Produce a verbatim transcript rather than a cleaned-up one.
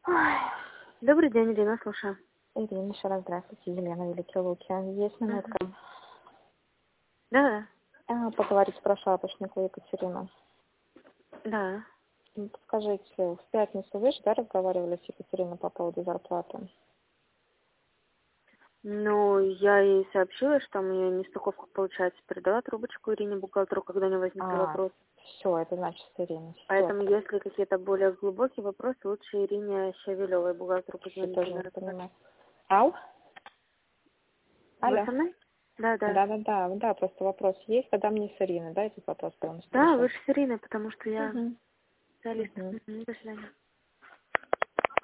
Ой. Добрый день, Ирина, слушаю. Ирина, еще раз здравствуйте, Елена, Великие Луки. Есть минутка. Угу. Да, А, поговорить про шапочнику Екатерину. да. Скажите, в пятницу вы же, да, разговаривали с Екатериной по поводу зарплаты? Ну, я ей сообщила, что мне нестыковка получается. Передала трубочку Ирине, бухгалтеру, когда не возникли А, вопросы. все, это значит с Ириной. Всё. Поэтому, если какие-то более глубокие вопросы, лучше Ирине Щавелевой, бухгалтеру, Я позвонить. тоже не понимаю. Ау? Вы Алло? со мной? Да, да. Да-да-да, да, просто вопрос есть, когда мне с Ириной, да, этот вопрос полностью Да, решать? вы же с Ириной, потому что я Угу. специалист. Угу. Мгм, до свидания.